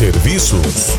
Serviços.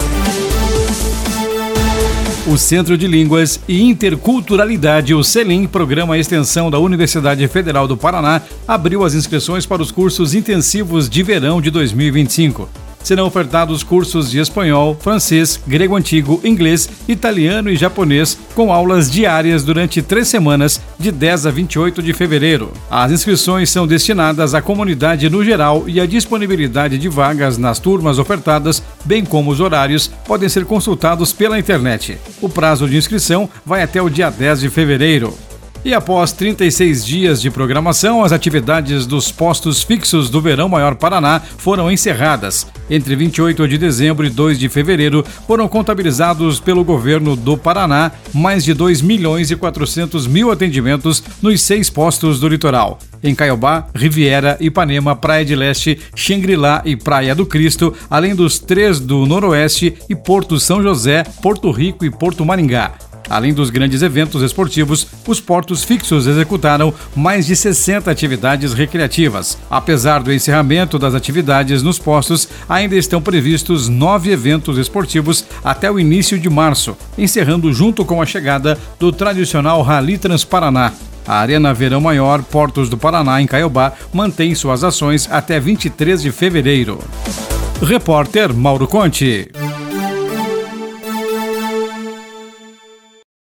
O Centro de Línguas e Interculturalidade, o CELIM, programa extensão da Universidade Federal do Paraná, abriu as inscrições para os cursos intensivos de verão de 2025. Serão ofertados cursos de espanhol, francês, grego antigo, inglês, italiano e japonês, com aulas diárias durante 3 semanas, de 10 a 28 de fevereiro. As inscrições são destinadas à comunidade no geral e a disponibilidade de vagas nas turmas ofertadas, bem como os horários, podem ser consultados pela internet. O prazo de inscrição vai até o dia 10 de fevereiro. E após 36 dias de programação, as atividades dos postos fixos do Verão Maior Paraná foram encerradas. Entre 28 de dezembro e 2 de fevereiro, foram contabilizados pelo governo do Paraná mais de 2.400.000 atendimentos nos 6 postos do litoral. Em Caiobá, Riviera, Ipanema, Praia de Leste, Xangri-Lá e Praia do Cristo, além dos 3 do Noroeste e Porto São José, Porto Rico e Porto Maringá. Além dos grandes eventos esportivos, os portos fixos executaram mais de 60 atividades recreativas. Apesar do encerramento das atividades nos postos, ainda estão previstos 9 eventos esportivos até o início de março, encerrando junto com a chegada do tradicional Rally Transparaná. A Arena Verão Maior Portos do Paraná, em Caiobá, mantém suas ações até 23 de fevereiro. Repórter Mauro Conte.